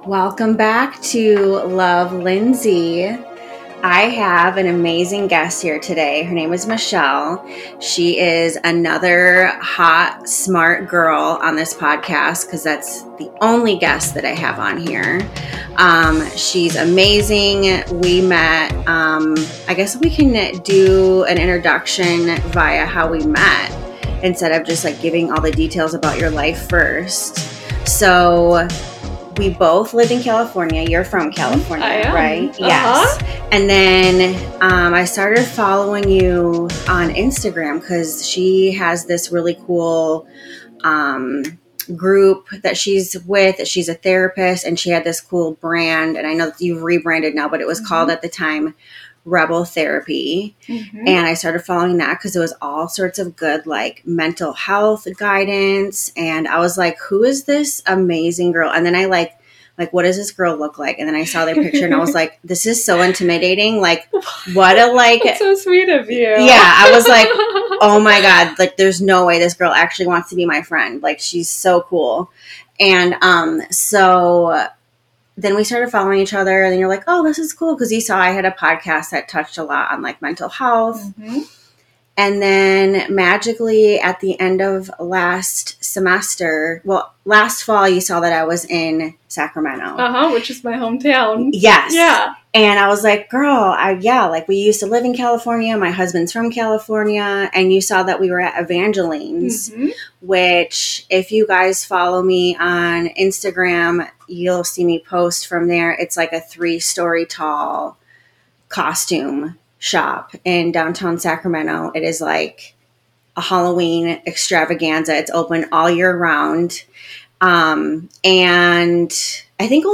Welcome back to Love Lindsay. I have an amazing guest here today. Her name is Michelle. She is another hot, smart girl on this podcast because that's the only guest that I have on here. She's amazing. We met, I guess we can do an introduction via how we met instead of just like giving all the details about your life first. So we both lived in California. You're from California, right? Uh-huh. Yes. And then I started following you on Instagram because she has this really cool group that she's with. She's a therapist, and she had this cool brand. And I know that you've rebranded now, but it was called at the time Rebel Therapy. And I started following that because it was all sorts of good like mental health guidance, and I was like, who is this amazing girl? And then I like what does this girl look like? And then I saw their picture and I was like, this is so intimidating. Like, what a like That's so sweet of you. Yeah, I was like, oh my God, like there's no way this girl actually wants to be my friend. Like, she's so cool. And so then we started following each other, and then you're like, oh, this is cool, because you saw I had a podcast that touched a lot on like mental health. And then magically at the end of last fall, you saw that I was in Sacramento. Which is my hometown. Yes. Yeah. And I was like, girl, like we used to live in California. My husband's from California. And you saw that we were at Evangeline's, which if you guys follow me on Instagram, you'll see me post from there. It's like a 3-story tall costume shop in downtown Sacramento. It is like a Halloween extravaganza. It's open all year round. And I think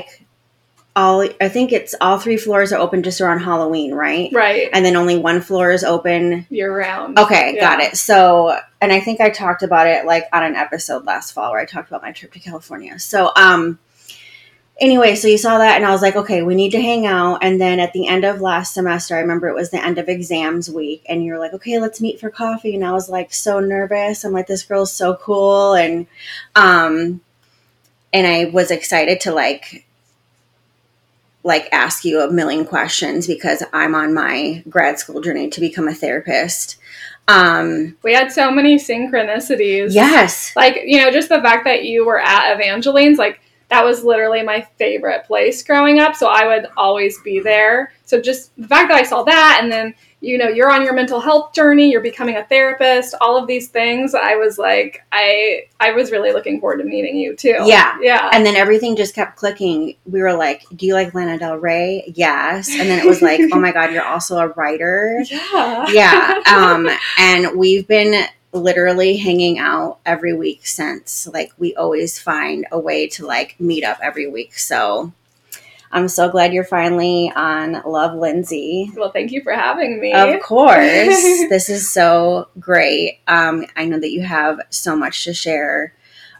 it's all 3 floors are open just around Halloween, right? Right. And then only 1 floor is open year round. Okay, yeah. Got it. So, and I think I talked about it like on an episode last fall where I talked about my trip to California. So, anyway, so you saw that and I was like, okay, we need to hang out. And then at the end of last semester, I remember it was the end of exams week, and you were like, okay, let's meet for coffee. And I was like so nervous. I'm like, this girl's so cool. And I was excited to like ask you a million questions because I'm on my grad school journey to become a therapist. We had so many synchronicities. Yes. Like, just the fact that you were at Evangeline's, like, that was literally my favorite place growing up, so I would always be there. So just the fact that I saw that, and then, you're on your mental health journey, you're becoming a therapist, all of these things, I was like, I was really looking forward to meeting you, too. Yeah. Yeah. And then everything just kept clicking. We were like, do you like Lana Del Rey? Yes. And then it was like, oh my God, you're also a writer? Yeah. Yeah. And we've been literally hanging out every week since. Like, we always find a way to like meet up every week. So I'm so glad you're finally on Love Lindsay. Well, thank you for having me. Of course. This is so great. I know that you have so much to share.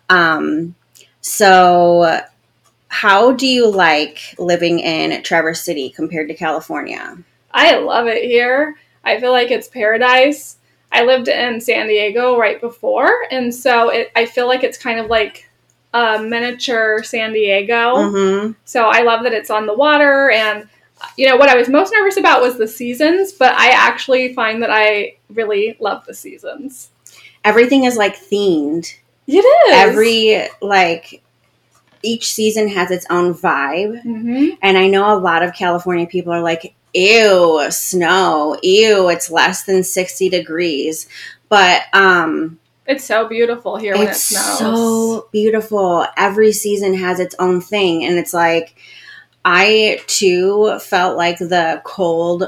So how do you like living in Traverse City compared to California? I love it here. I feel like it's paradise. I lived in San Diego right before, and so I feel like it's kind of like a miniature San Diego. So I love that it's on the water, and what I was most nervous about was the seasons, but I actually find that I really love the seasons. Everything is like themed. It is. Each season has its own vibe, and I know a lot of California people are like, ew, snow, ew, it's less than 60 degrees. But it's so beautiful here when it snows. It's so beautiful. Every season has its own thing. And it's like, I too felt like the cold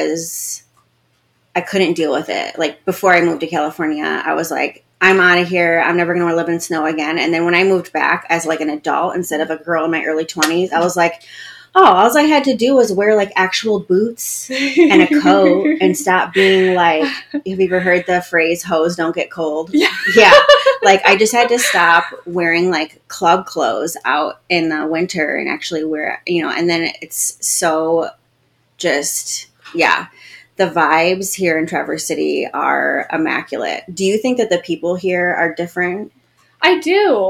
I couldn't deal with it. Like, before I moved to California, I was like, I'm out of here. I'm never going to live in snow again. And then when I moved back as like an adult instead of a girl in my early 20s, I was like, oh, all I had to do was wear like actual boots and a coat and stop being like, have you ever heard the phrase, hoes don't get cold? Yeah. Yeah. Like, I just had to stop wearing like club clothes out in the winter and actually wear, and then it's so just, yeah. The vibes here in Traverse City are immaculate. Do you think that the people here are different? I do.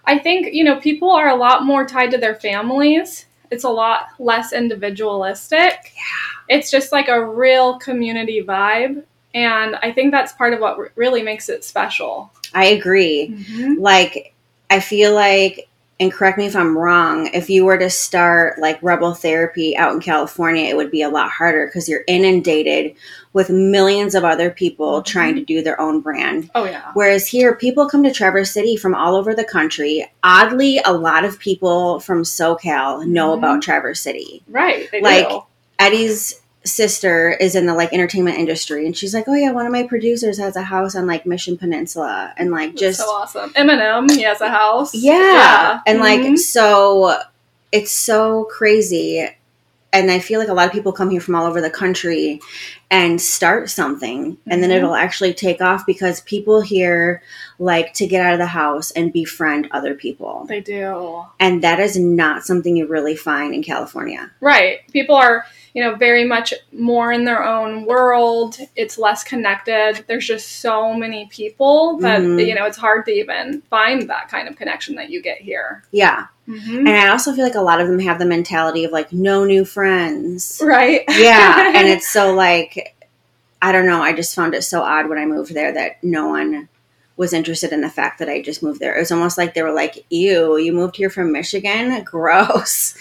I think, people are a lot more tied to their families. It's a lot less individualistic. Yeah. It's just like a real community vibe. And I think that's part of what really makes it special. I agree. Mm-hmm. Like, I feel like, and correct me if I'm wrong, if you were to start like Rebel Therapy out in California, it would be a lot harder because you're inundated with millions of other people trying to do their own brand. Oh, yeah. Whereas here, people come to Traverse City from all over the country. Oddly, a lot of people from SoCal know about Traverse City. Right, they like, do. Eddie's sister is in the like entertainment industry, and she's like, oh yeah, one of my producers has a house on like Mission Peninsula, and like just so awesome. Eminem, he has a house. Yeah. And like, so it's so crazy. And I feel like a lot of people come here from all over the country and start something, and then it'll actually take off because people here like to get out of the house and befriend other people. They do. And that is not something you really find in California. Right. People are, very much more in their own world. It's less connected. There's just so many people that, it's hard to even find that kind of connection that you get here. Yeah. And I also feel like a lot of them have the mentality of like, no new friends. Right. Yeah. And it's so like, I don't know. I just found it so odd when I moved there that no one was interested in the fact that I just moved there. It was almost like they were like, ew, you moved here from Michigan? Gross.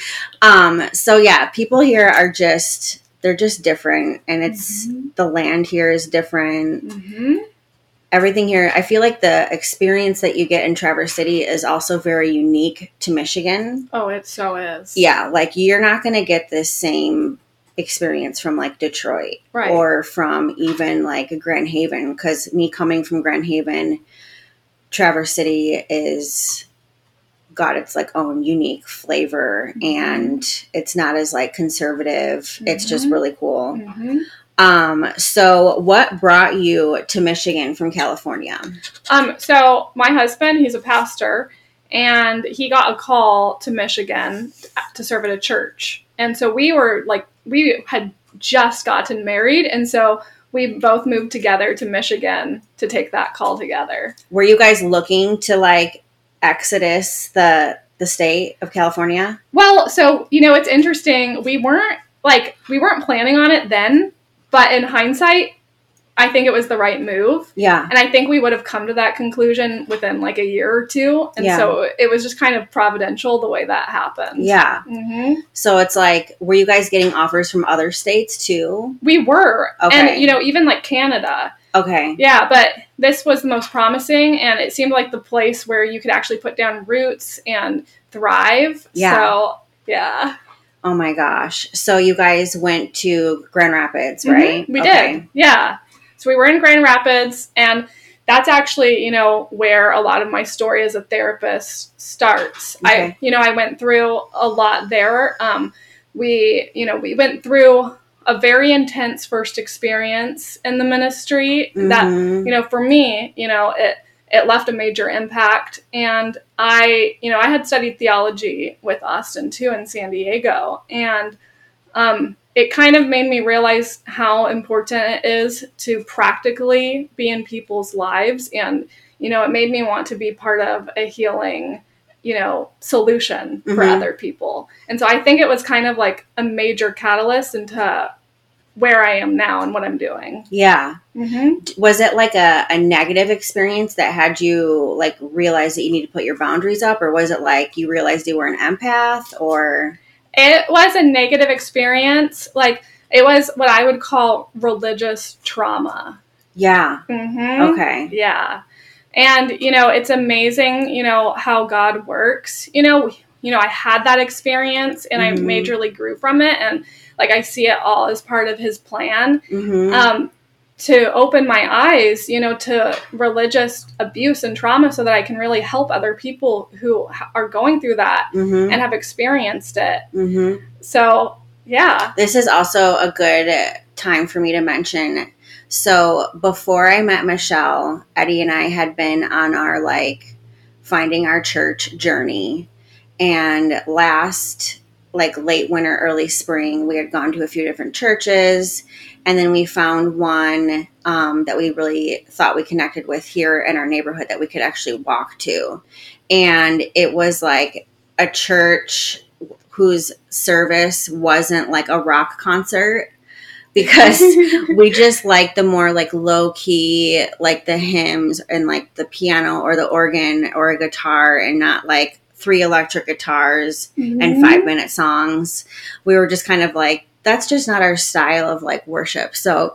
So yeah, people here are they're just different. And it's, the land here is different. Everything here, I feel like the experience that you get in Traverse City is also very unique to Michigan. Oh, it so is. Yeah, like you're not going to get this same experience from like Detroit or from even like Grand Haven, because me coming from Grand Haven, Traverse City is got its like own unique flavor, and it's not as like conservative. It's just really cool. So what brought you to Michigan from California? So my husband, he's a pastor, and he got a call to Michigan to serve at a church. And so we had just gotten married. And so we both moved together to Michigan to take that call together. Were you guys looking to like exodus the state of California? Well, so, it's interesting. We weren't planning on it then. But in hindsight, I think it was the right move. Yeah. And I think we would have come to that conclusion within like a year or two. And so it was just kind of providential the way that happened. Yeah. So it's like, were you guys getting offers from other states too? We were. Okay. And, even like Canada. Okay. Yeah, but this was the most promising, and it seemed like the place where you could actually put down roots and thrive. Yeah. So, yeah. Oh my gosh. So you guys went to Grand Rapids, right? We did. Yeah. So we were in Grand Rapids, and that's actually, where a lot of my story as a therapist starts. Okay. I went through a lot there. We went through a very intense first experience in the ministry that, for me, it left a major impact. And I had studied theology with Austin too in San Diego. And it kind of made me realize how important it is to practically be in people's lives. And, it made me want to be part of a healing, solution for other people. And so I think it was kind of like a major catalyst into where I am now and what I'm doing. Yeah. Was it like a negative experience that had you like realize that you need to put your boundaries up, or was it like you realized you were an empath? Or it was a negative experience. Like, it was what I would call religious trauma. Yeah. Okay. Yeah. And, it's amazing, how God works. I had that experience, and I majorly grew from it. And like, I see it all as part of his plan to open my eyes, to religious abuse and trauma, so that I can really help other people who are going through that and have experienced it. So, yeah. This is also a good time for me to mention. So before I met Michelle, Eddie and I had been on our like finding our church journey. And last like late winter, early spring, we had gone to a few different churches, and then we found one that we really thought we connected with here in our neighborhood that we could actually walk to. And it was like a church whose service wasn't like a rock concert, because we just like the more like low key, like the hymns and like the piano or the organ or a guitar, and not like 3 electric guitars and 5-minute songs. We were just kind of like, that's just not our style of like worship. So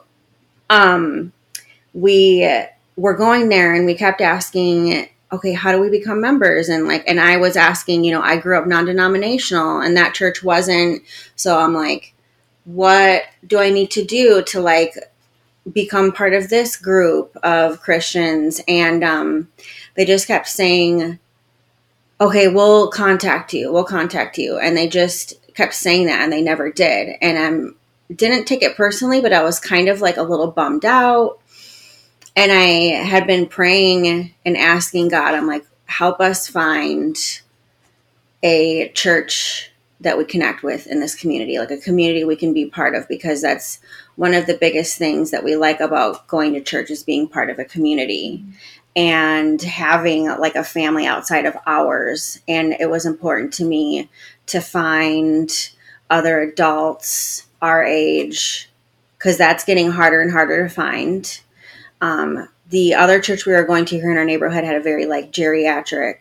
we were going there and we kept asking, okay, how do we become members? And I was asking, I grew up non-denominational and that church wasn't. So I'm like, what do I need to do to like become part of this group of Christians? And they just kept saying, okay, we'll contact you. And they just kept saying that and they never did. And didn't take it personally, but I was kind of like a little bummed out. And I had been praying and asking God, I'm like, help us find a church that we connect with in this community, like a community we can be part of, because that's one of the biggest things that we like about going to church, is being part of a community and having like a family outside of ours. And it was important to me to find other adults our age, because that's getting harder and harder to find. The other church we were going to here in our neighborhood had a very like geriatric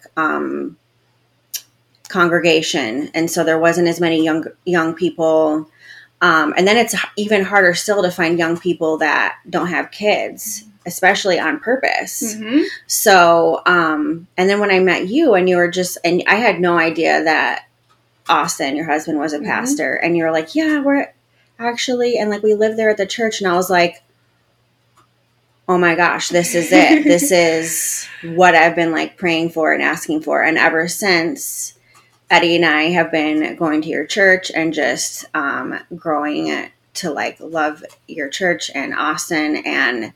congregation, and so there wasn't as many young people. And then it's even harder still to find young people that don't have kids, especially on purpose. So, and then when I met you, and you were and I had no idea that Austin, your husband, was a pastor, and you were like, yeah, we're actually, and like we live there at the church, and I was like, oh my gosh, this is it. This is what I've been like praying for and asking for. And ever since, Eddie and I have been going to your church and just growing to like love your church and Austin. And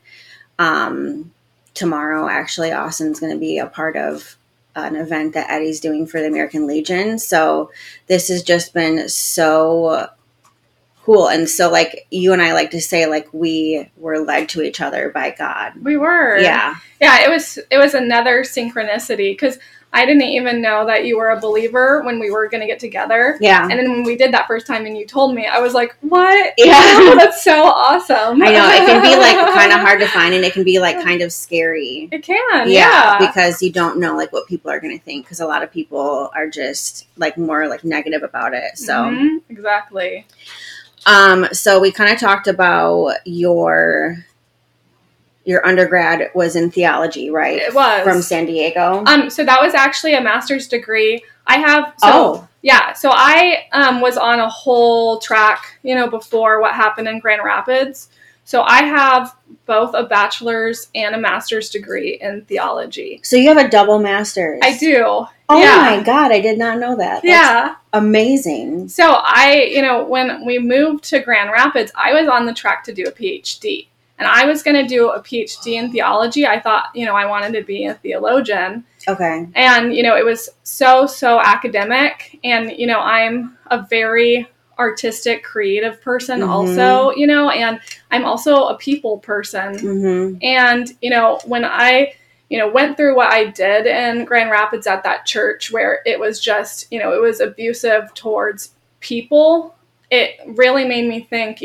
tomorrow, actually, Austin's going to be a part of an event that Eddie's doing for the American Legion. So this has just been so cool. And so like you and I like to say, like, we were led to each other by God. We were. Yeah. Yeah, it was another synchronicity, because I didn't even know that you were a believer when we were going to get together. Yeah. And then when we did that first time and you told me, I was like, what? Yeah. Oh, that's so awesome. I know. It can be like kind of hard to find, and it can be like kind of scary. It can. Yeah. Because you don't know like what people are going to think, because a lot of people are just like more like negative about it. So exactly. So we kind of talked about your undergrad was in theology, right? It was. From San Diego. So that was actually a master's degree. I have. Yeah. So I was on a whole track, before what happened in Grand Rapids. So I have both a bachelor's and a master's degree in theology. So you have a double master's. I do. Oh my God, I did not know that. That's amazing. So when we moved to Grand Rapids, I was on the track to do a PhD. And I was going to do a PhD in theology. I thought, I wanted to be a theologian. Okay. And, it was so academic. And, I'm a very artistic, creative person also, and I'm also a people person. And, when I, went through what I did in Grand Rapids at that church, where it was just, it was abusive towards people, it really made me think,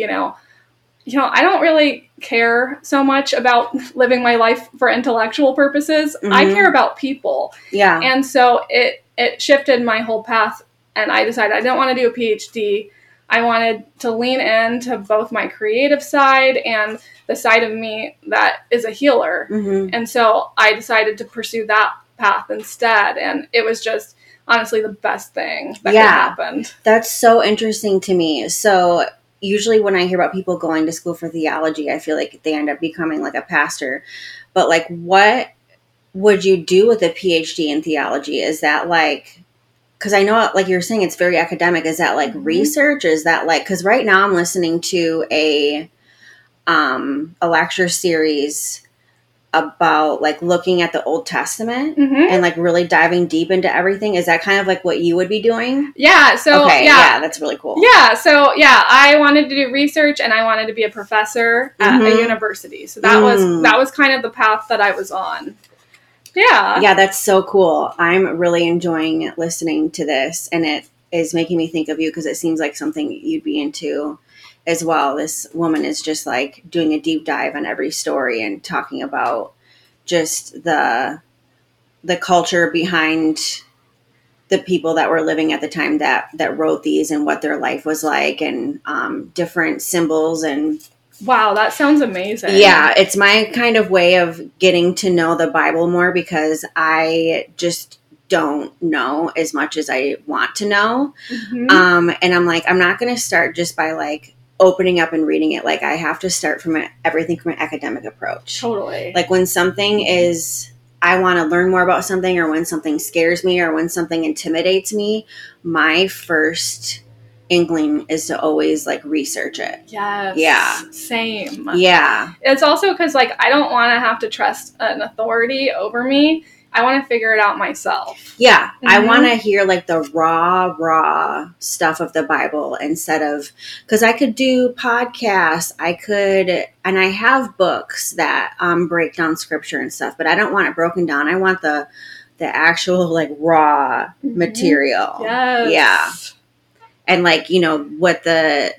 I don't really care so much about living my life for intellectual purposes. I care about people. Yeah. And so it shifted my whole path, and I decided I didn't want to do a PhD. I wanted to lean into both my creative side and the side of me that is a healer. And so I decided to pursue that path instead. And it was just honestly the best thing that could happen. That's so interesting to me. So usually when I hear about people going to school for theology, I feel like they end up becoming like a pastor. But like, what would you do with a PhD in theology? Is that like, because I know, like you're saying, it's very academic. Is that like research? Is that like, because right now I'm listening to a lecture series about like looking at the Old Testament Mm-hmm. and like really diving deep into everything. Is that kind of like what you would be doing? Yeah. So Okay, yeah, that's really cool. Yeah. So I wanted to do research and I wanted to be a professor at a university. So that was kind of the path that I was on. Yeah. Yeah, that's so cool. I'm really enjoying listening to this, and it is making me think of you because it seems like something you'd be into as well. This woman is just like doing a deep dive on every story and talking about just the culture behind the people that were living at the time that wrote these and what their life was like, and different symbols. And wow, that sounds amazing. Yeah, it's my kind of way of getting to know the Bible more because I just don't know as much as I want to know. Mm-hmm. And I'm like, I'm not going to start just by like opening up and reading it. Like I have to start from everything from an academic approach. Totally. Like when something is, I want to learn more about something, or when something scares me, or when something intimidates me, my first inkling is to always like research it. Yes. Yeah. Same. Yeah. It's also because like I don't want to have to trust an authority over me. I want to figure it out myself. Yeah. Mm-hmm. I want to hear like the raw stuff of the Bible instead of, because I could do podcasts, and I have books that break down scripture and stuff, but I don't want it broken down. I want the actual like raw material. Yes. Yeah. And like, you know, what the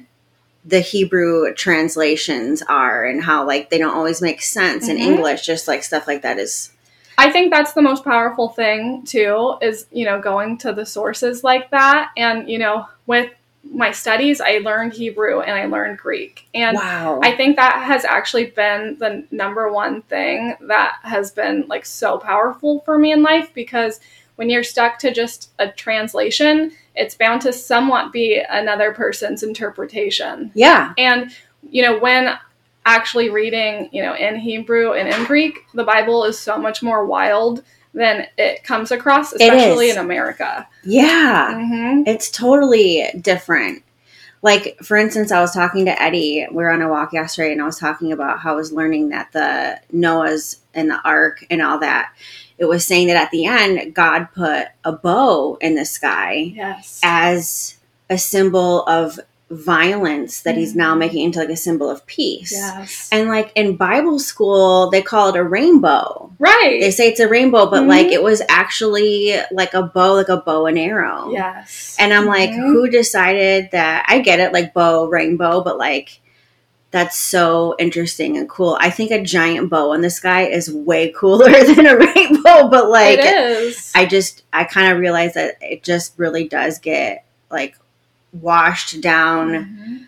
Hebrew translations are and how like they don't always make sense in English, just like stuff like that is. I think that's the most powerful thing too, is, you know, going to the sources like that. And, you know, with my studies, I learned Hebrew and I learned Greek. And wow. I think that has actually been the number one thing that has been like so powerful for me in life, because when you're stuck to just a translation, it's bound to somewhat be another person's interpretation. Yeah. And, you know, when actually reading, you know, in Hebrew and in Greek, the Bible is so much more wild than it comes across, especially in America. Yeah. Mm-hmm. It's totally different. Like, for instance, I was talking to Eddie. We were on a walk yesterday, and I was talking about how I was learning that the Noah's and the ark and all that, it was saying that at the end, God put a bow in the sky as a symbol of violence that he's now making into like a symbol of peace. Yes. And like in Bible school, they call it a rainbow. Right. They say it's a rainbow, but like it was actually like a bow and arrow. Yes. And I'm like, who decided that? I get it, like bow, rainbow, but like that's so interesting and cool. I think a giant bow in the sky is way cooler than a rainbow, but like it is. I kind of realized that it just really does get like washed down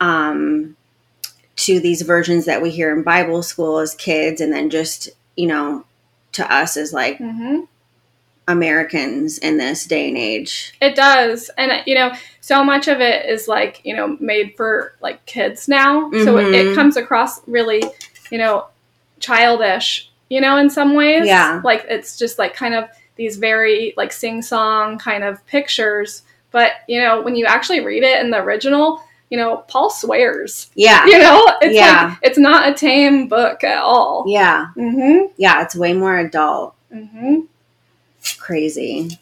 to these versions that we hear in Bible school as kids, and then just, you know, to us as like Americans in this day and age. It does. And, you know, so much of it is like, you know, made for like kids now. So it comes across really, you know, childish, you know, in some ways. Yeah. Like it's just like kind of these very like sing-song kind of pictures. But, you know, when you actually read it in the original, you know, Paul swears. Yeah. You know, it's like, it's not a tame book at all. Yeah. Mm-hmm. Yeah, it's way more adult. Mm-hmm. Crazy.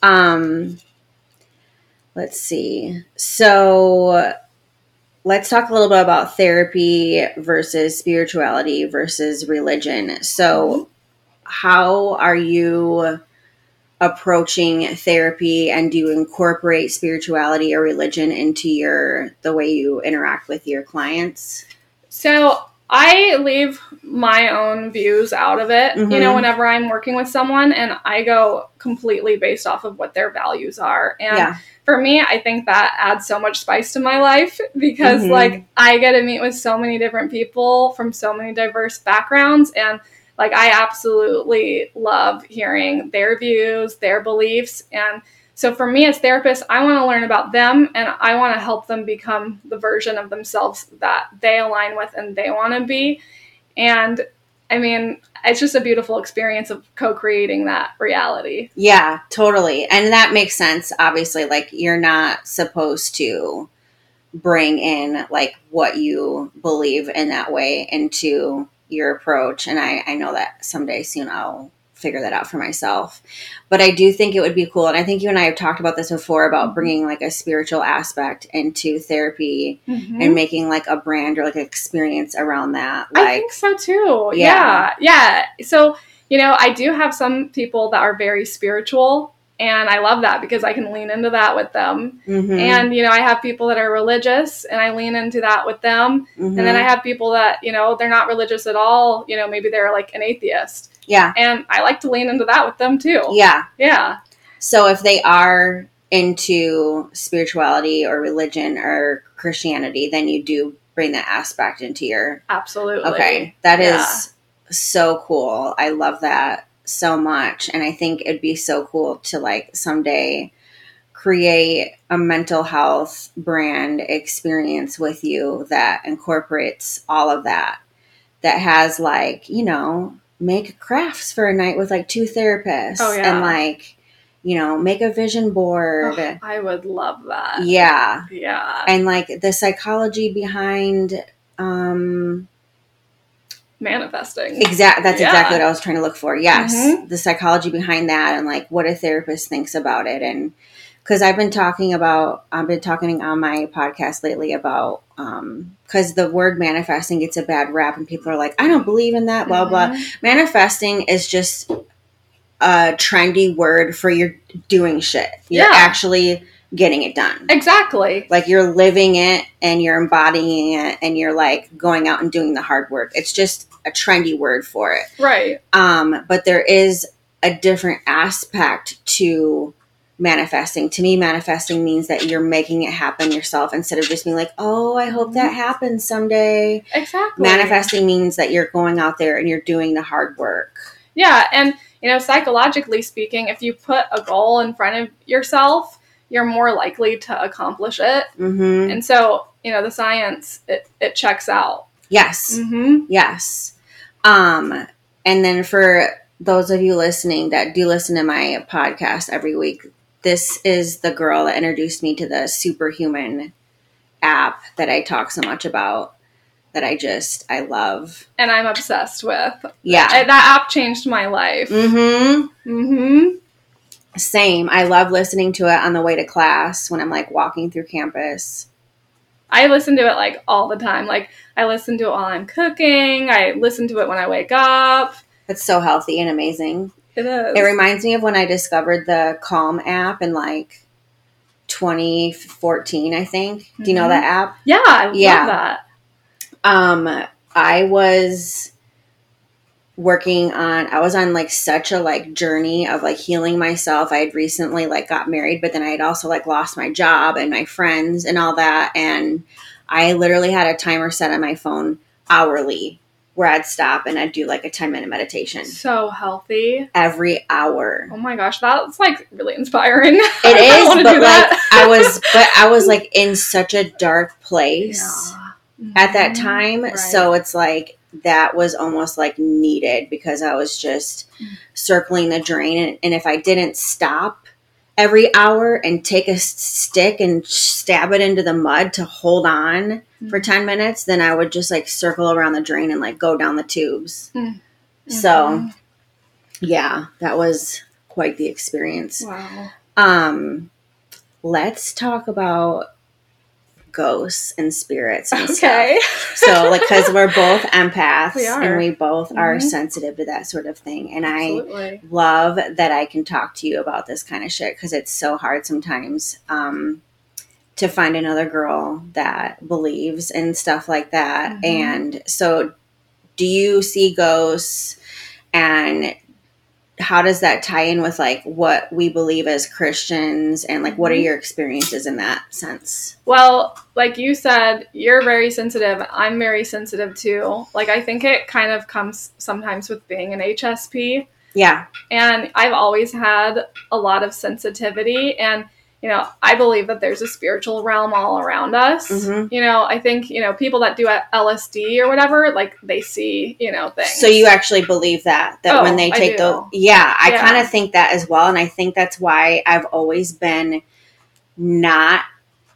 Let's see. So let's talk a little bit about therapy versus spirituality versus religion. So how are you approaching therapy, and do you incorporate spirituality or religion into the way you interact with your clients? So I leave my own views out of it, you know, whenever I'm working with someone, and I go completely based off of what their values are. And for me, I think that adds so much spice to my life, because like I get to meet with so many different people from so many diverse backgrounds, and like, I absolutely love hearing their views, their beliefs. And so for me as therapist, I want to learn about them, and I want to help them become the version of themselves that they align with and they want to be. And I mean, it's just a beautiful experience of co-creating that reality. Yeah, totally. And that makes sense. Obviously, like you're not supposed to bring in like what you believe in that way into your approach. And I know that someday soon I'll figure that out for myself. But I do think it would be cool. And I think you and I have talked about this before about bringing like a spiritual aspect into therapy and making like a brand or like an experience around that. Like, I think so too. Yeah. So, I do have some people that are very spiritual, and I love that because I can lean into that with them. And, I have people that are religious, and I lean into that with them. And then I have people that, they're not religious at all. Maybe they're like an atheist. Yeah. And I like to lean into that with them too. Yeah. Yeah. So if they are into spirituality or religion or Christianity, then you do bring that aspect into your... Absolutely. Okay. That is so cool. I love that so much. And I think it'd be so cool to like someday create a mental health brand experience with you that incorporates all of that has like, make crafts for a night with like 2 therapists. Oh, yeah. And like, make a vision board. Oh, I would love that. Yeah. Yeah. And like the psychology behind manifesting. That's exactly what I was trying to look for. Yes. The psychology behind that and like what a therapist thinks about it. And because I've been talking on my podcast lately about, because the word manifesting gets a bad rap and people are like, I don't believe in that, blah, blah. Manifesting is just a trendy word for you're doing shit. You're actually getting it done. Exactly. Like you're living it and you're embodying it and you're like going out and doing the hard work. It's just a trendy word for it. Right. But there is a different aspect to manifesting. To me, manifesting means that you're making it happen yourself instead of just being like, oh, I hope that happens someday. Exactly. Manifesting means that you're going out there and you're doing the hard work. Yeah. And, psychologically speaking, if you put a goal in front of yourself, you're more likely to accomplish it. And so, the science, it checks out. Yes. Yes. And then for those of you listening that do listen to my podcast every week, this is the girl that introduced me to the Superhuman app that I talk so much about that I love. And I'm obsessed with. Yeah. That app changed my life. Same. I love listening to it on the way to class when I'm like walking through campus. I listen to it like all the time. Like I listen to it while I'm cooking. I listen to it when I wake up. It's so healthy and amazing. It is. It reminds me of when I discovered the Calm app in like 2014, I think. Do you know that app? Yeah, I love that. I was on like such a like journey of like healing myself. I had recently like got married, but then I had also like lost my job and my friends and all that. And I literally had a timer set on my phone hourly where I'd stop and I'd do like a 10-minute meditation. So healthy. Every hour. Oh my gosh, that's like really inspiring. It is, but like I was like in such a dark place at that time. Right. So it's like that was almost like needed because I was just circling the drain. And if I didn't stop every hour and take a stick and stab it into the mud to hold on for 10 minutes, then I would just like circle around the drain and like go down the tubes. So yeah, that was quite the experience. Wow. Let's talk about ghosts and spirits and okay. stuff. So like, cause we're both empaths and we both are Mm-hmm. sensitive to that sort of thing. And Absolutely. I love that I can talk to you about this kind of shit. Cause it's so hard sometimes, to find another girl that believes in stuff like that. Mm-hmm. And so do you see ghosts, and how does that tie in with like what we believe as Christians, and like what are your experiences in that sense? Well, like you said, you're very sensitive. I'm very sensitive too. Like I think it kind of comes sometimes with being an HSP. Yeah. And I've always had a lot of sensitivity, and you know, I believe that there's a spiritual realm all around us. Mm-hmm. You know, I think, you know, people that do LSD or whatever, like they see, you know, things. So you actually believe that when they take those, I kind of think that as well. And I think that's why I've always been not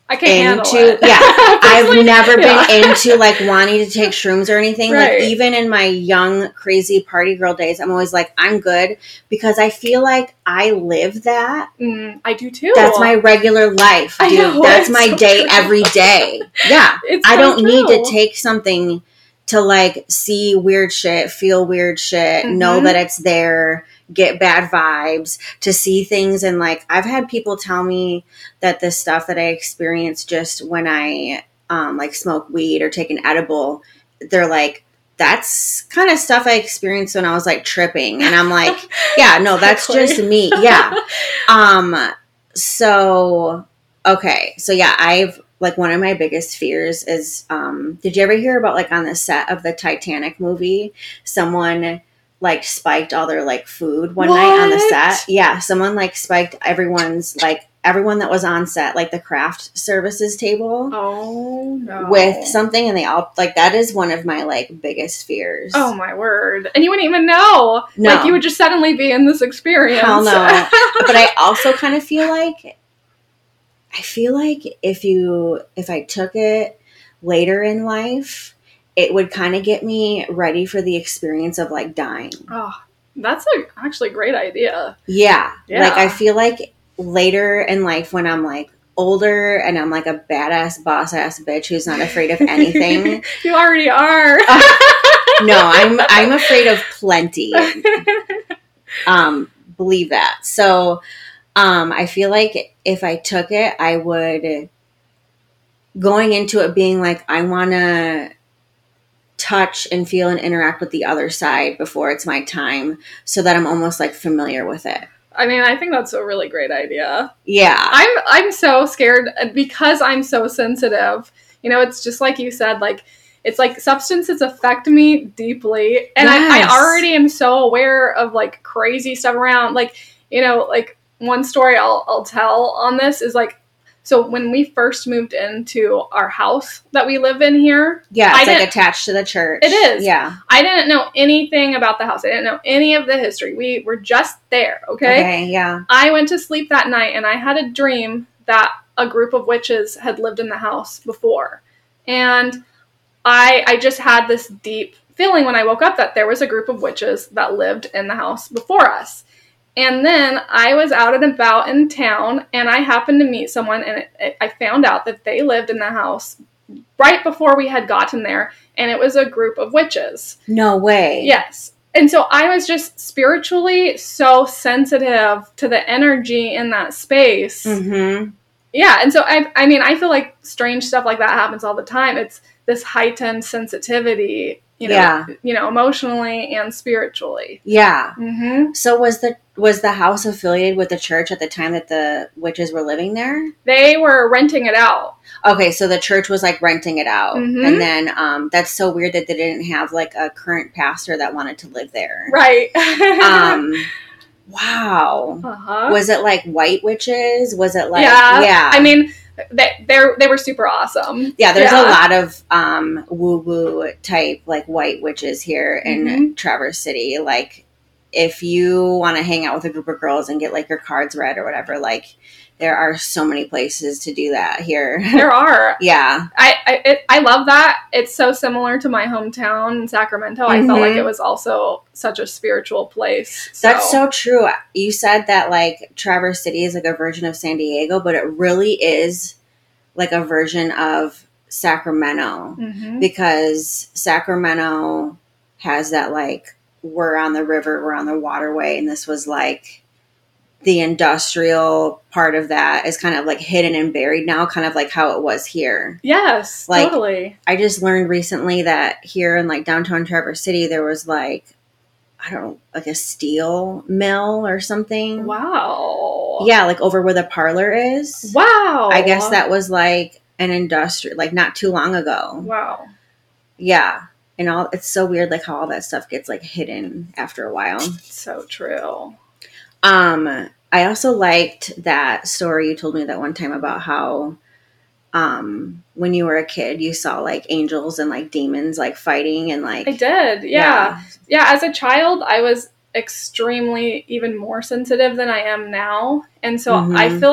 I can't into handle it. I've never been into like wanting to take shrooms or anything. Right. Like even in my young crazy party girl days, I'm always like, I'm good, because I feel like I live that. I do too. That's my regular life, dude. Know, that's my so day true. every day. Yeah. I don't need to take something to like see weird shit, feel weird shit, know that it's there, get bad vibes, to see things. And like, I've had people tell me that the stuff that I experience just when I like smoke weed or take an edible, they're like, that's kind of stuff I experienced when I was like tripping. And I'm like, yeah, no, that's just me. Yeah. So, okay. So yeah, I've like, one of my biggest fears is, did you ever hear about like on the set of the Titanic movie, someone like spiked all their like food one night on the set? Yeah. Someone like spiked everyone that was on set, like the craft services table. Oh no. With something, and they all like, that is one of my like biggest fears. Oh my word. And you wouldn't even know. No. Like you would just suddenly be in this experience. Hell no. But I also kind of feel like, if I took it later in life, it would kind of get me ready for the experience of like dying. Oh, that's actually a great idea. Yeah. Like I feel like later in life, when I'm like older and I'm like a badass boss ass bitch who's not afraid of anything. You already are. No, I'm afraid of plenty. Believe that. So I feel like if I took it, I would, going into it being like, I want to touch and feel and interact with the other side before it's my time, so that I'm almost like familiar with it. I mean, I think that's a really great idea. Yeah. I'm so scared because I'm so sensitive. You know, it's just like you said, like, it's like substances affect me deeply. And Yes. I already am so aware of like crazy stuff around. Like, you know, like one story I'll tell on this is like, so when we first moved into our house that we live in here. Yeah, it's like attached to the church. It is. Yeah. I didn't know anything about the house. I didn't know any of the history. We were just there, okay? Okay, yeah. I went to sleep that night and I had a dream that a group of witches had lived in the house before. And I just had this deep feeling when I woke up that there was a group of witches that lived in the house before us. And then I was out and about in town, and I happened to meet someone, and I found out that they lived in the house right before we had gotten there, and it was a group of witches. No way. Yes. And so I was just spiritually so sensitive to the energy in that space. Mm-hmm. Yeah, and so I mean, I feel like strange stuff like that happens all the time. It's this heightened sensitivity, you know, emotionally and spiritually. Yeah. Mm-hmm. So was the house affiliated with the church at the time that the witches were living there? They were renting it out. Okay, so the church was like renting it out. Mm-hmm. And then that's so weird that they didn't have like a current pastor that wanted to live there. Right. Wow. Uh-huh. Was it like white witches? Was it like Yeah. I mean, they were super awesome. Yeah, there's a lot of woo-woo type like white witches here in Traverse City. Like if you want to hang out with a group of girls and get like your cards read or whatever, like there are so many places to do that here. There are. Yeah. I love that. It's so similar to my hometown in Sacramento. I felt like it was also such a spiritual place. So. That's so true. You said that like Traverse City is like a version of San Diego, but it really is like a version of Sacramento because Sacramento has that like, we're on the river, we're on the waterway, and this was like the industrial part of that is kind of like hidden and buried now, kind of like how it was here. Yes, like, totally. I just learned recently that here in like downtown Traverse City, there was like, I don't know, like a steel mill or something. Wow. Yeah, like over where the parlor is. Wow. I guess that was like an industrial, like not too long ago. Wow. Yeah. And it's so weird like how all that stuff gets like hidden after a while. So true. I also liked that story you told me that one time about how when you were a kid you saw like angels and like demons like fighting and like I did. Yeah. As a child I was extremely even more sensitive than I am now, and so I feel like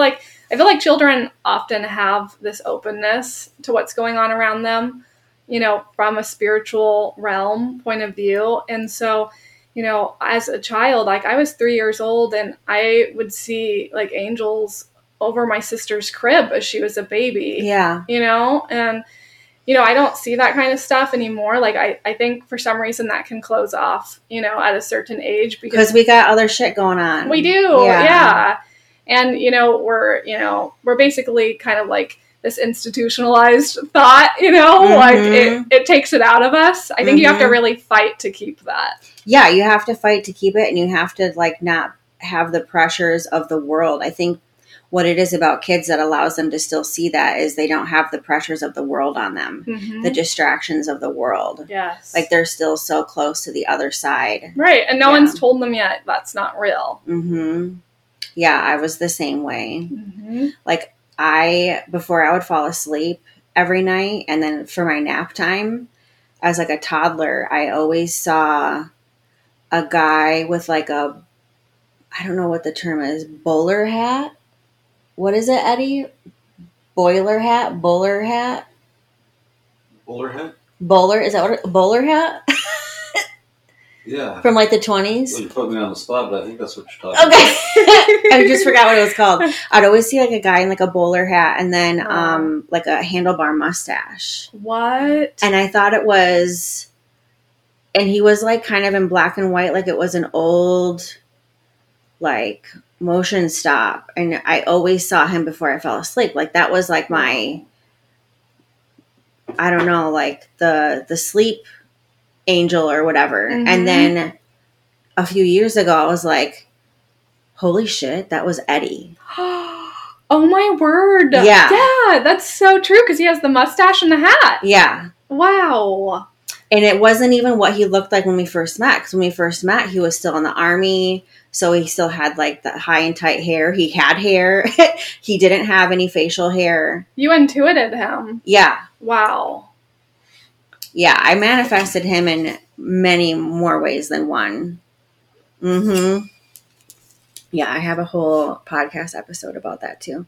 I feel like children often have this openness to what's going on around them, you know, from a spiritual realm point of view. And so, you know, as a child, like I was 3 years old and I would see like angels over my sister's crib as she was a baby. Yeah. You know, and, you know, I don't see that kind of stuff anymore. Like I think for some reason that can close off, you know, at a certain age because we got other shit going on. We do. Yeah. And, you know, we're basically kind of like this institutionalized thought, you know, like it takes it out of us. I think you have to really fight to keep that. Yeah, you have to fight to keep it, and you have to like not have the pressures of the world. I think what it is about kids that allows them to still see that is they don't have the pressures of the world on them, the distractions of the world. Yes. Like they're still so close to the other side. Right. And no one's told them yet that's not real. Yeah, I was the same way. Like before I would fall asleep every night, and then for my nap time, as like a toddler, I always saw a guy with like I don't know what the term is, bowler hat. What is it, Eddie? Boiler hat? Bowler hat? Bowler hat? Bowler? Is that what bowler hat? Yeah. From like the 20s? Well, you put me on the spot, but I think that's what you're talking about. I just forgot what it was called. I'd always see like a guy in like a bowler hat and then like a handlebar mustache. What? And I thought it was, and he was like kind of in black and white, like it was an old like motion stop. And I always saw him before I fell asleep. Like that was like my, I don't know, like the sleep angel or whatever. And then a few years ago, I was like, holy shit, that was Eddie. Oh my word. Yeah. Yeah, that's so true because he has the mustache and the hat. Yeah. Wow. And it wasn't even what he looked like when we first met. Because when we first met, he was still in the army. So he still had like the high and tight hair. He had hair. He didn't have any facial hair. You intuited him. Yeah. Wow. Yeah, I manifested him in many more ways than one. Yeah, I have a whole podcast episode about that too.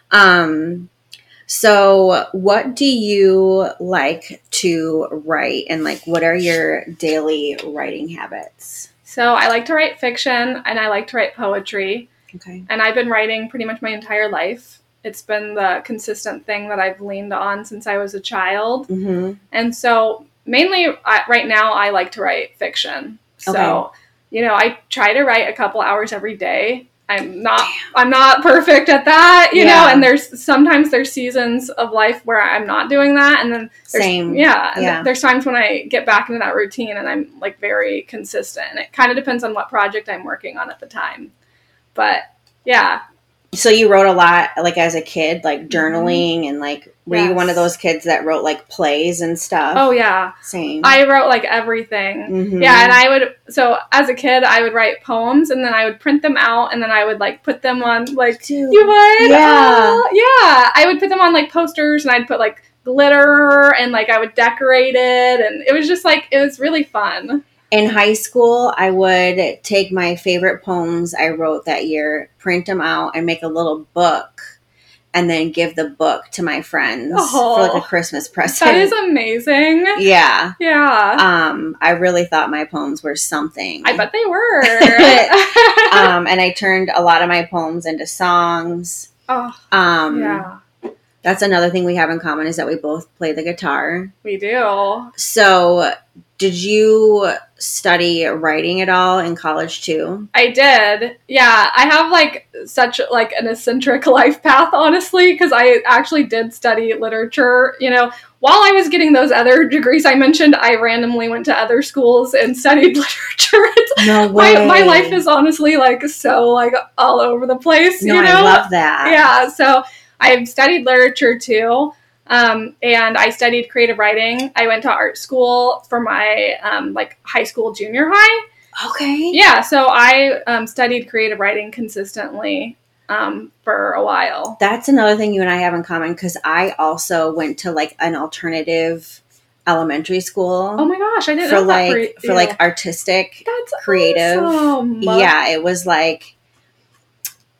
So what do you like to write, and like what are your daily writing habits? So I like to write fiction and I like to write poetry. Okay. And I've been writing pretty much my entire life. It's been the consistent thing that I've leaned on since I was a child. And so mainly right now I like to write fiction. So, you know, I try to write a couple hours every day. I'm not perfect at that, you know, and sometimes there's seasons of life where I'm not doing that. And then there's times when I get back into that routine and I'm like very consistent, and it kind of depends on what project I'm working on at the time. But yeah. So you wrote a lot, like as a kid, like journaling and like, were you one of those kids that wrote like plays and stuff? Oh yeah. Same. I wrote like everything. Yeah. And so as a kid, I would write poems and then I would print them out and then I would like put them on like, you would? Yeah. Yeah. I would put them on like posters and I'd put like glitter and like I would decorate it. And it was just like, it was really fun. In high school, I would take my favorite poems I wrote that year, print them out, and make a little book, and then give the book to my friends for like a Christmas present. That is amazing. Yeah. Yeah. I really thought my poems were something. I bet they were. And I turned a lot of my poems into songs. Yeah. That's another thing we have in common is that we both play the guitar. We do. So, did you study writing at all in college too? I did. Yeah, I have like such like an eccentric life path, honestly, because I actually did study literature. You know, while I was getting those other degrees I mentioned, I randomly went to other schools and studied literature. No way. My life is honestly like so like all over the place. No, you know? I love that. Yeah, so I've studied literature too. And I studied creative writing. I went to art school for my like high school, junior high. Okay. Yeah, so I studied creative writing consistently for a while. That's another thing you and I have in common, because I also went to like an alternative elementary school. Oh my gosh, I didn't for know like that for like artistic, That's creative. awesome. Yeah, it was like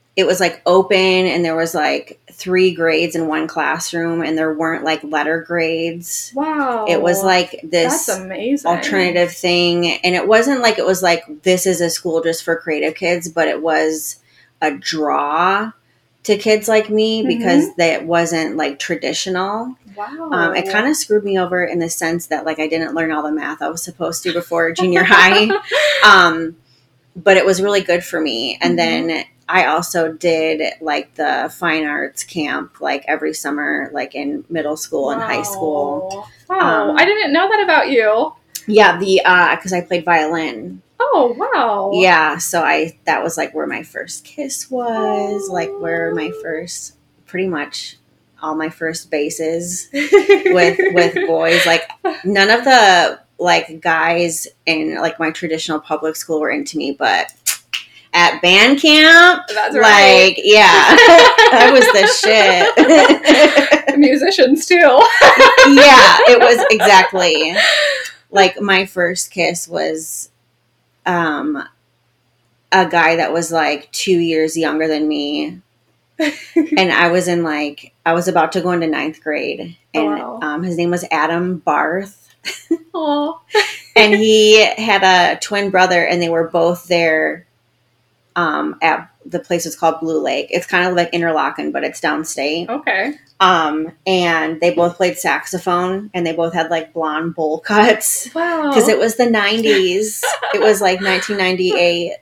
it was like open, and there was like 3 grades in one classroom, and there weren't like letter grades. Wow. It was like this That's amazing. alternative thing. And it wasn't like, it was like, this is a school just for creative kids, but it was a draw to kids like me because that wasn't like traditional. Wow. It kind of screwed me over in the sense that like I didn't learn all the math I was supposed to before junior high. But it was really good for me. And then I also did like the fine arts camp like every summer, like in middle school and high school. Wow. I didn't know that about you. Yeah, because I played violin. Oh, wow. Yeah, so that was like where my first kiss was, like where my first, pretty much all my first bases with boys. Like none of the like guys in like my traditional public school were into me, but at band camp, that's right. Like, yeah, I was the shit. Musicians too. Yeah, it was exactly like my first kiss was a guy that was like 2 years younger than me. And I was about to go into 9th grade, and his name was Adam Barth. Aww. And he had a twin brother, and they were both there at the place is called Blue Lake. It's kind of like Interlochen, but it's downstate. Okay. And they both played saxophone, and they both had like blonde bowl cuts. Wow. Because it was the 90s. It was like 1998.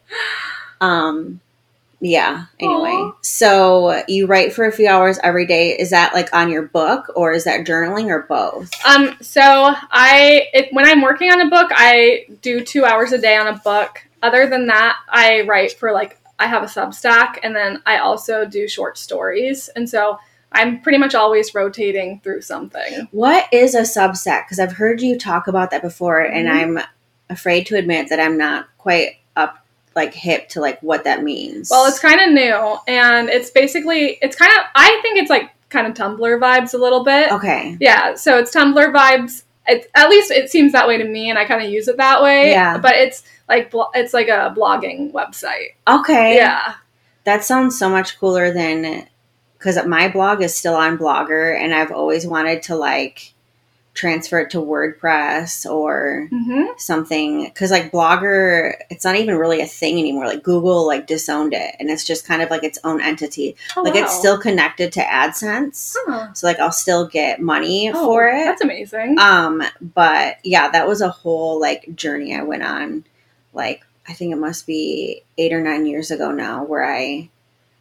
Yeah. Anyway, Aww. So you write for a few hours every day. Is that like on your book, or is that journaling, or both? So when I'm working on a book, I do 2 hours a day on a book. Other than that, I write for I have a Substack, and then I also do short stories. And so I'm pretty much always rotating through something. What is a Substack? Because I've heard you talk about that before, and I'm afraid to admit that I'm not quite up, like hip to like what that means. Well, it's kind of new, and it's basically, I think it's like kind of Tumblr vibes a little bit. Okay. Yeah, so it's Tumblr vibes. At least it seems that way to me, and I kind of use it that way. Yeah. But it's like a blogging website. Okay. Yeah. That sounds so much cooler than, because my blog is still on Blogger, and I've always wanted to like transfer it to WordPress or something, because like Blogger, it's not even really a thing anymore. Like Google like disowned it, and it's just kind of like its own entity. It's still connected to AdSense, so like I'll still get money for it. That's amazing. But yeah, that was a whole like journey I went on. Like I think it must be 8 or 9 years ago now, where I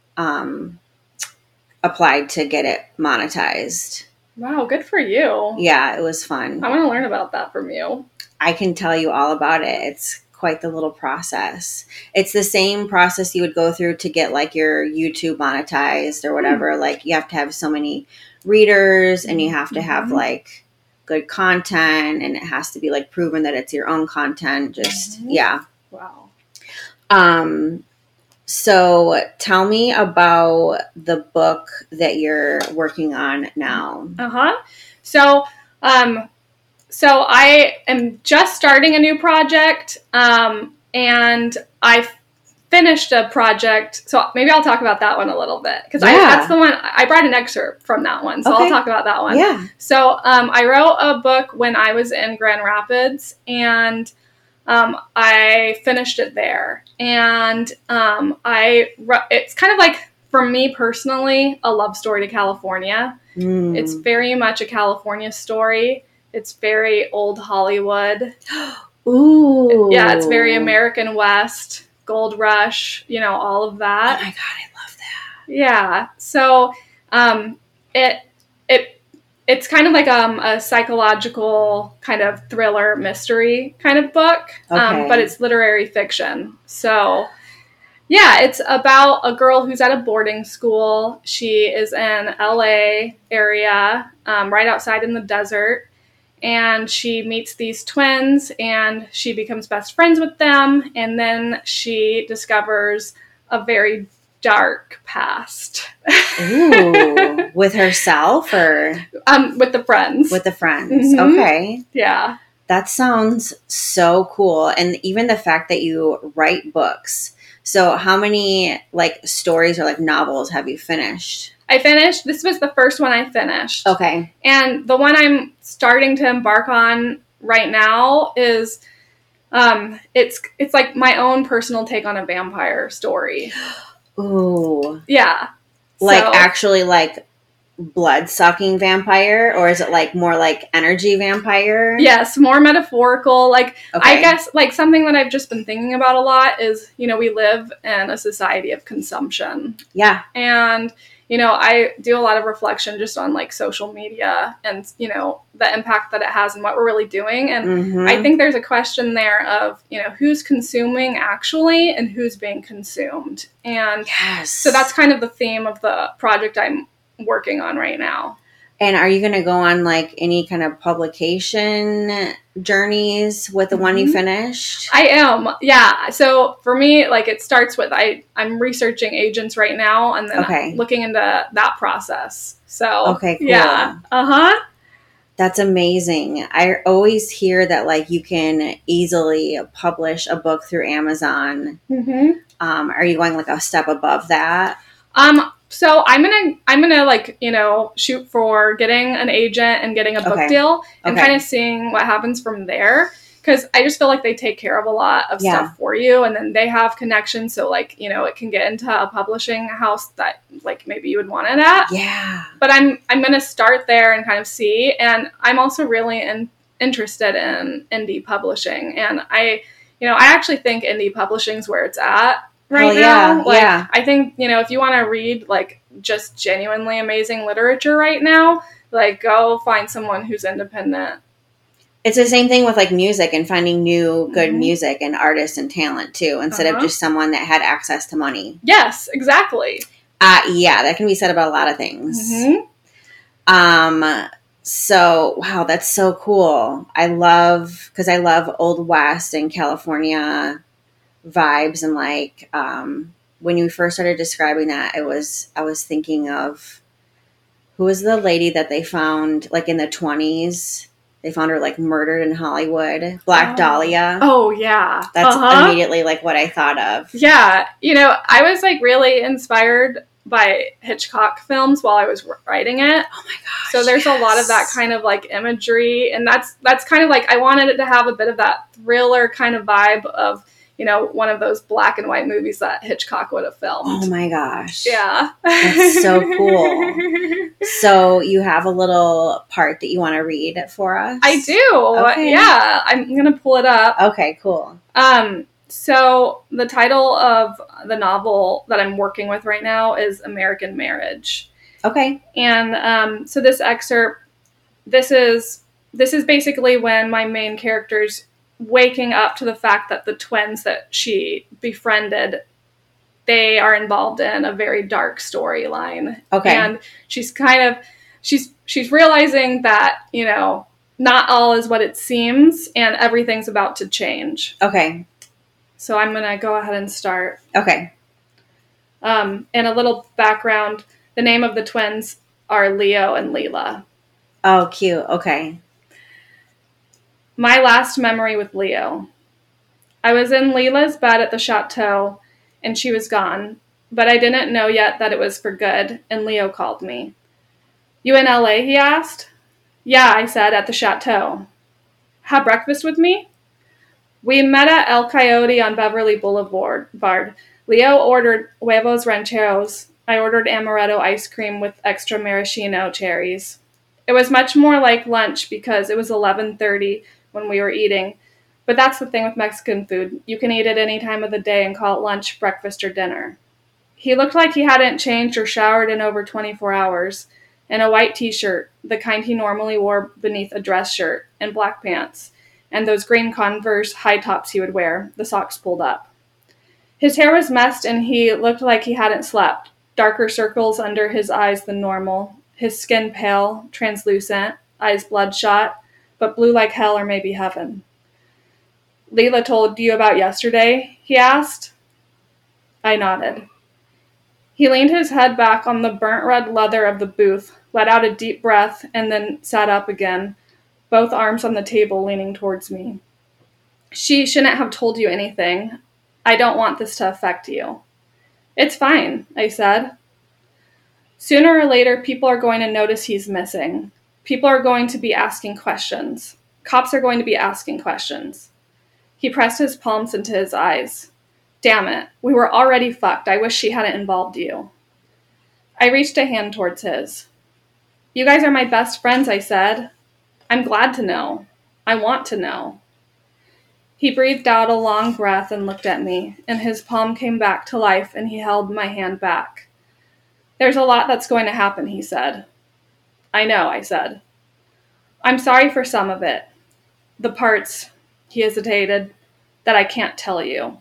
applied to get it monetized. Wow, good for you. Yeah, it was fun. I want to learn about that from you. I can tell you all about it. It's quite the little process. It's the same process you would go through to get like your YouTube monetized or whatever. Like you have to have so many readers, and you have to have like good content, and it has to be like proven that it's your own content. Just yeah. Wow. So tell me about the book that you're working on now. So I am just starting a new project, and I finished a project. So maybe I'll talk about that one a little bit, because that's the one I brought an excerpt from that one. So I'll talk about that one. Yeah. So I wrote a book when I was in Grand Rapids, and I finished it there, and it's kind of like, for me personally, a love story to California. It's very much a California story. It's very old Hollywood. Ooh. Yeah, it's very American West, Gold Rush, all of that. Oh my God, I love that. Yeah. So it's kind of like a psychological kind of thriller mystery kind of book, but it's literary fiction. So, yeah, it's about a girl who's at a boarding school. She is in LA area, right outside in the desert, and she meets these twins, and she becomes best friends with them, and then she discovers a very dark past. Ooh, with herself or with the friends. With the friends. Okay. Yeah. That sounds so cool. And even the fact that you write books. So how many like stories or like novels have you finished? This was the first one I finished. Okay. And the one I'm starting to embark on right now is it's like my own personal take on a vampire story. Ooh. Yeah. Like actually like blood-sucking vampire, or is it like more like energy vampire? Yes, more metaphorical. Like, okay. I guess like something that I've just been thinking about a lot is, you know, we live in a society of consumption. Yeah. And, you know, I do a lot of reflection just on like social media and, you know, the impact that it has and what we're really doing. And I think there's a question there of, you know, who's consuming actually and who's being consumed. And so that's kind of the theme of the project I'm working on right now. And are you going to go on like any kind of publication journeys with the one you finished? I am. Yeah. So for me, like it starts with, I'm researching agents right now and then I'm looking into that process. So, okay, cool. Yeah. Uh-huh. That's amazing. I always hear that like you can easily publish a book through Amazon. Are you going like a step above that? So I'm gonna like, you know, shoot for getting an agent and getting a book deal and kind of seeing what happens from there. Because I just feel like they take care of a lot of stuff for you, and then they have connections, so like, you know, it can get into a publishing house that like maybe you would want it at. Yeah. But I'm gonna start there and kind of see, and I'm also really interested in indie publishing, and I actually think indie publishing is where it's at right now. Like, I think, you know, if you want to read like just genuinely amazing literature right now, like go find someone who's independent. It's the same thing with like music and finding new good music and artists and talent too, instead of just someone that had access to money. Yes, exactly. Yeah, that can be said about a lot of things. So, wow, that's so cool. I love Old West and California vibes, and like when you first started describing that, I was thinking of, who was the lady that they found like in the 20s? They found her like murdered in Hollywood. Black Dahlia. Oh yeah. That's immediately like what I thought of. Yeah. You know, I was like really inspired by Hitchcock films while I was writing it. Oh my gosh. So there's a lot of that kind of like imagery, and that's kind of like, I wanted it to have a bit of that thriller kind of vibe of, you know, one of those black and white movies that Hitchcock would have filmed. Oh my gosh. Yeah. That's so cool. So you have a little part that you want to read for us? I do. Okay. Yeah. I'm going to pull it up. Okay, cool. So the title of the novel that I'm working with right now is American Marriage. Okay. And so this excerpt, this is basically when my main character's waking up to the fact that the twins that she befriended, they are involved in a very dark storyline. Okay. And she's she's realizing that, you know, not all is what it seems and everything's about to change. Okay. So I'm going to go ahead and start. Okay. And a little background, the name of the twins are Leo and Leela. Oh, cute. Okay. My last memory with Leo. I was in Leela's bed at the chateau, and she was gone, but I didn't know yet that it was for good, and Leo called me. You in LA, he asked. Yeah, I said, at the chateau. Have breakfast with me? We met at El Coyote on Beverly Boulevard. Leo ordered huevos rancheros. I ordered amaretto ice cream with extra maraschino cherries. It was much more like lunch because it was 11:30 when we were eating. But that's the thing with Mexican food. You can eat it any time of the day and call it lunch, breakfast, or dinner. He looked like he hadn't changed or showered in over 24 hours. In a white t-shirt, the kind he normally wore beneath a dress shirt, and black pants, and those green Converse high tops he would wear, the socks pulled up. His hair was messed and he looked like he hadn't slept, darker circles under his eyes than normal, his skin pale, translucent, eyes bloodshot, but blue like hell or maybe heaven. Leela told you about yesterday? He asked. I nodded. He leaned his head back on the burnt red leather of the booth, let out a deep breath, and then sat up again, both arms on the table leaning towards me. She shouldn't have told you anything. I don't want this to affect you. It's fine, I said. Sooner or later, people are going to notice he's missing. People are going to be asking questions. Cops are going to be asking questions. He pressed his palms into his eyes. Damn it, we were already fucked. I wish she hadn't involved you. I reached a hand towards his. You guys are my best friends, I said. I'm glad to know. I want to know. He breathed out a long breath and looked at me, and his palm came back to life and he held my hand back. There's a lot that's going to happen, he said. I know, I said. I'm sorry for some of it. The parts, he hesitated, that I can't tell you.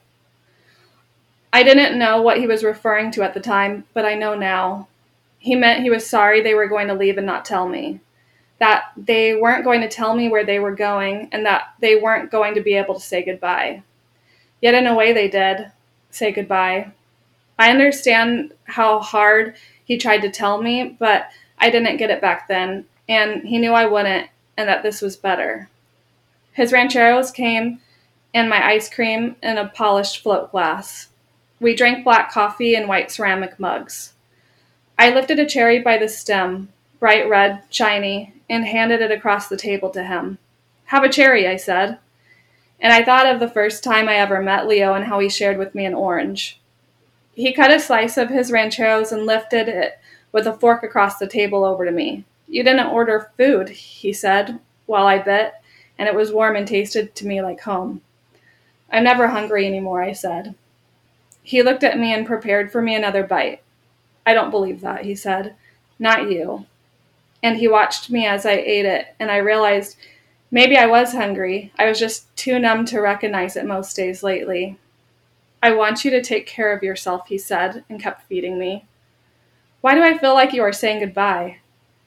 I didn't know what he was referring to at the time, but I know now. He meant he was sorry they were going to leave and not tell me. That they weren't going to tell me where they were going, and that they weren't going to be able to say goodbye. Yet in a way they did say goodbye. I understand how hard he tried to tell me, but I didn't get it back then, and he knew I wouldn't, and that this was better. His rancheros came, and my ice cream in a polished float glass. We drank black coffee in white ceramic mugs. I lifted a cherry by the stem, bright red, shiny, and handed it across the table to him. Have a cherry, I said. And I thought of the first time I ever met Leo and how he shared with me an orange. He cut a slice of his rancheros and lifted it with a fork across the table over to me. You didn't order food, he said, while I bit, and it was warm and tasted to me like home. I'm never hungry anymore, I said. He looked at me and prepared for me another bite. I don't believe that, he said. Not you. And he watched me as I ate it, and I realized maybe I was hungry. I was just too numb to recognize it most days lately. I want you to take care of yourself, he said, and kept feeding me. Why do I feel like you are saying goodbye?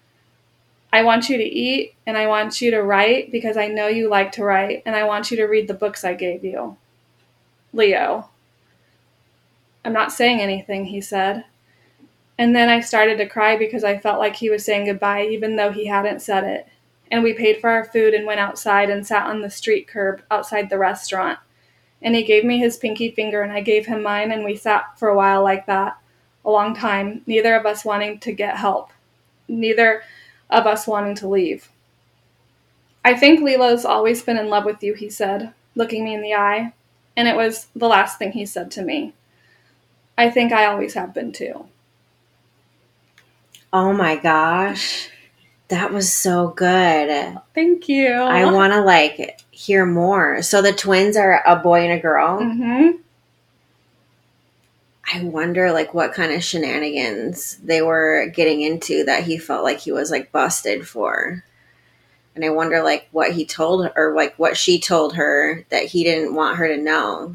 I want you to eat, and I want you to write because I know you like to write, and I want you to read the books I gave you. Leo. I'm not saying anything, he said. And then I started to cry because I felt like he was saying goodbye even though he hadn't said it. And we paid for our food and went outside and sat on the street curb outside the restaurant. And he gave me his pinky finger and I gave him mine, and we sat for a while like that, a long time, neither of us wanting to get help, neither of us wanting to leave. I think Lila's always been in love with you, he said, looking me in the eye, and it was the last thing he said to me. I think I always have been too. Oh my gosh. That was so good. Thank you. I want to hear more. So the twins are a boy and a girl. Mm-hmm. I wonder what kind of shenanigans they were getting into that he felt like he was busted for. And I wonder what he told her, or what she told her that he didn't want her to know.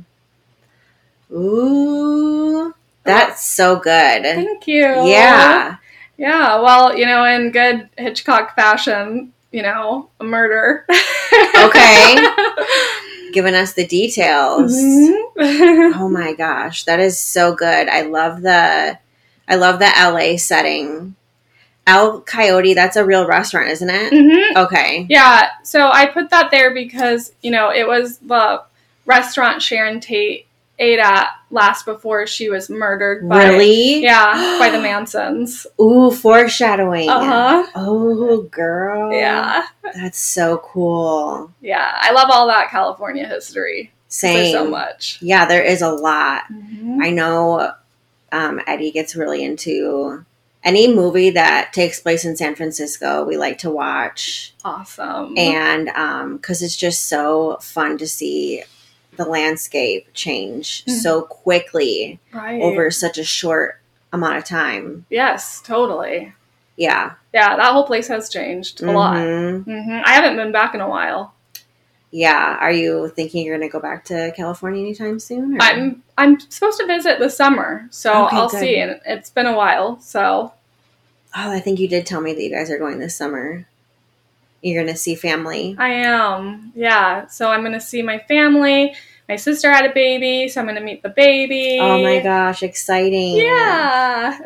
Ooh, that's so good. Thank you. Yeah. Yeah, well, in good Hitchcock fashion, a murder. Okay. Giving us the details. Mm-hmm. Oh my gosh, that is so good. I love the LA setting. El Coyote, that's a real restaurant, isn't it? Mm-hmm. Okay. Yeah, so I put that there because, it was the restaurant Sharon Tate ate at last before she was murdered by... Really? Yeah, by the Mansons. Ooh, foreshadowing. Uh-huh. Oh, girl. Yeah. That's so cool. Yeah, I love all that California history. Same. There's so much. Yeah, there is a lot. Mm-hmm. I know Eddie gets really into any movie that takes place in San Francisco. We like to watch. Awesome. And because it's just so fun to see the landscape change so quickly over such a short amount of time. Yes, totally. Yeah. Yeah, that whole place has changed a lot. Mm-hmm. I haven't been back in a while. Yeah. Are you thinking you're going to go back to California anytime soon? Or? I'm supposed to visit this summer, so okay, I'll good. see. And it's been a while, so. Oh, I think you did tell me that you guys are going this summer. You're going to see family. I am. Yeah. So I'm going to see my family. My sister had a baby, so I'm going to meet the baby. Oh my gosh, exciting. Yeah.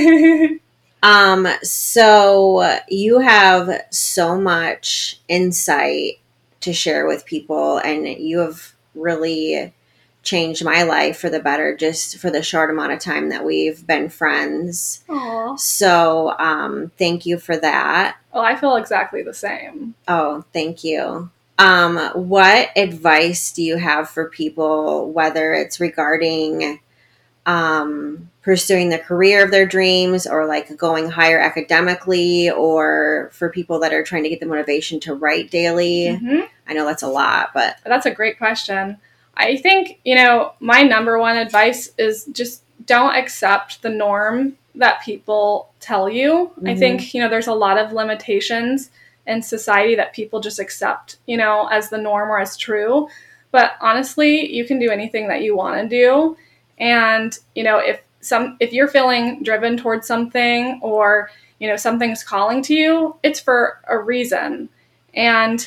So you have so much insight to share with people, and you have really changed my life for the better just for the short amount of time that we've been friends. Aw. So thank you for that. Well, I feel exactly the same. Oh, thank you. What advice do you have for people, whether it's regarding pursuing the career of their dreams or like going higher academically, or for people that are trying to get the motivation to write daily? Mm-hmm. I know that's a lot, but That's a great question. I think, my number one advice is just don't accept the norm that people tell you. Mm-hmm. I think, there's a lot of limitations in society that people just accept, as the norm or as true. But honestly, you can do anything that you want to do. And, if you're feeling driven towards something, or, something's calling to you, it's for a reason. And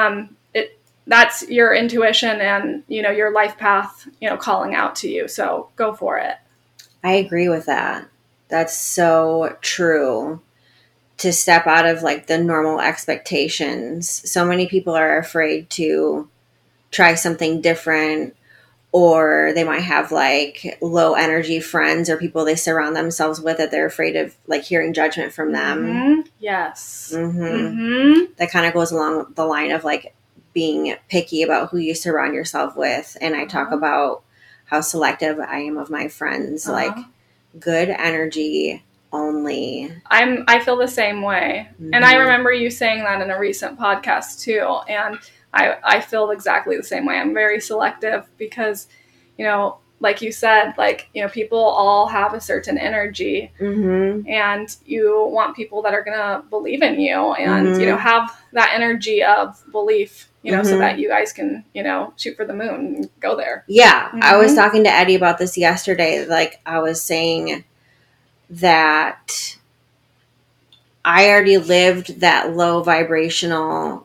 that's your intuition and, your life path, calling out to you. So go for it. I agree with that. That's so true. To step out of like the normal expectations. So many people are afraid to try something different, or they might have like low energy friends or people they surround themselves with that they're afraid of like hearing judgment from them. Mm-hmm. Yes. Mm-hmm. Mm-hmm. That kind of goes along the line of like being picky about who you surround yourself with. And I talk about how selective I am of my friends, like good energy only. I feel the same way. Mm-hmm. And I remember you saying that in a recent podcast too. And I feel exactly the same way. I'm very selective because, like you said, people all have a certain energy, Mm-hmm. and you want people that are going to believe in you and, Mm-hmm. have that energy of belief, Mm-hmm. so that you guys can, shoot for the moon and go there. Yeah. Mm-hmm. I was talking to Eddie about this yesterday. Like I was saying that I already lived that low vibrational,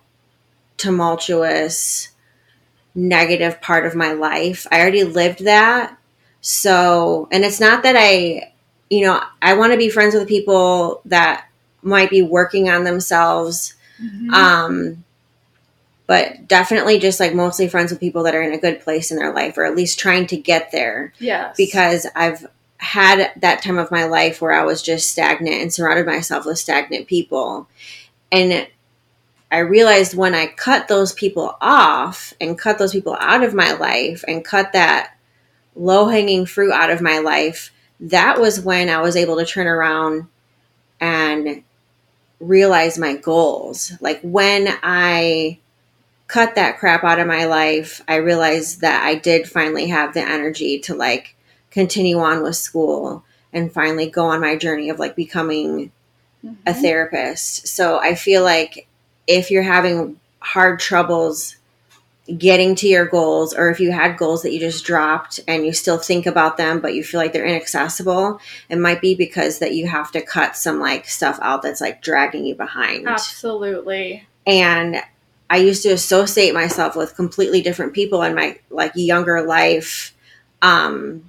tumultuous, negative part of my life. I already lived that. So, and it's not that I want to be friends with people that might be working on themselves. Mm-hmm. But definitely just like mostly friends with people that are in a good place in their life, or at least trying to get there. Yes. Because I've had that time of my life where I was just stagnant and surrounded myself with stagnant people. And I realized when I cut those people off and cut those people out of my life and cut that low-hanging fruit out of my life, that was when I was able to turn around and realize my goals. Like when I cut that crap out of my life, I realized that I did finally have the energy to like continue on with school and finally go on my journey of like becoming a therapist. So I feel like if you're having hard troubles getting to your goals, or if you had goals that you just dropped and you still think about them, but you feel like they're inaccessible, it might be because that you have to cut some like stuff out that's like dragging you behind. Absolutely. And I used to associate myself with completely different people in my like younger life. And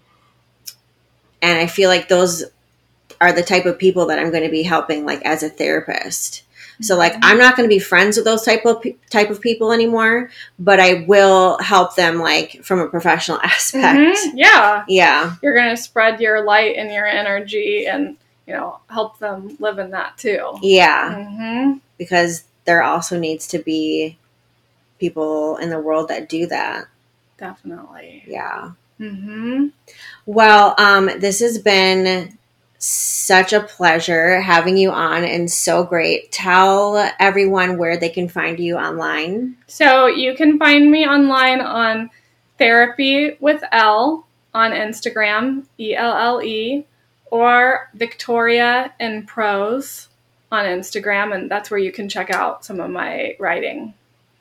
I feel like those are the type of people that I'm going to be helping like as a therapist. So like, I'm not going to be friends with those type of people anymore, but I will help them like from a professional aspect. Mm-hmm. Yeah. Yeah. You're going to spread your light and your energy and, help them live in that too. Yeah. Mm-hmm. Because there also needs to be people in the world that do that. Definitely. Yeah. Mm-hmm. Well, this has been such a pleasure having you on and so great. Tell everyone where they can find you online. So you can find me online on Therapy with Elle on Instagram, ELLE, or Victoria in Prose on Instagram, and that's where you can check out some of my writing.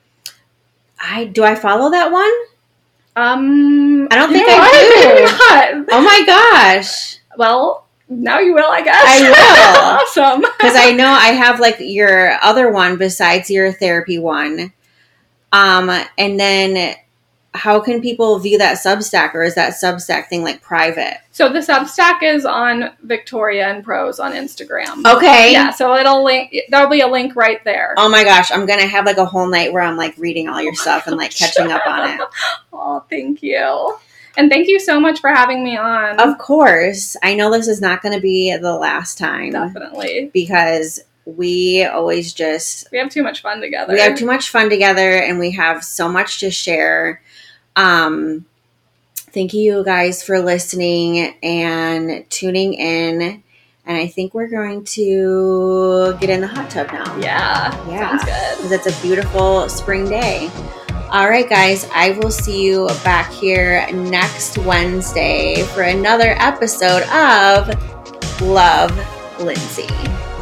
Do I follow that one? I don't think I do. Oh my gosh. Well, now you will, I guess. I will. Awesome. Because I know I have like your other one besides your therapy one. And then how can people view that Substack, or is that Substack thing like private? So the Substack is on Victoria in Prose on Instagram. Okay. Yeah, so there'll be a link right there. Oh my gosh, I'm going to have like a whole night where I'm like reading all your stuff and like catching up on it. Oh, thank you. And thank you so much for having me on. Of course. I know this is not going to be the last time. Definitely. Because we always we have too much fun together. We have too much fun together, and we have so much to share. Thank you guys for listening and tuning in. And I think we're going to get in the hot tub now. Yeah. Sounds good. Because it's a beautiful spring day. All right, guys, I will see you back here next Wednesday for another episode of Love Lindsay.